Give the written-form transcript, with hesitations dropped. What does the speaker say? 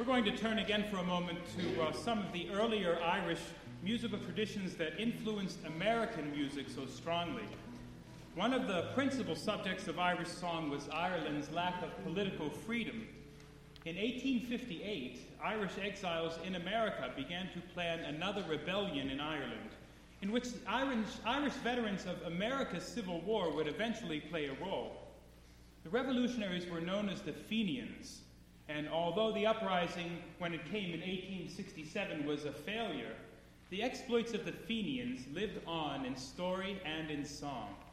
We're going to turn again for a moment to some of the earlier Irish musical traditions that influenced American music so strongly. One of the principal subjects of Irish song was Ireland's lack of political freedom. In 1858, Irish exiles in America began to plan another rebellion in Ireland, in which Irish veterans of America's Civil War would eventually play a role. The revolutionaries were known as the Fenians, and although the uprising, when it came in 1867, was a failure, the exploits of the Fenians lived on in story and in song.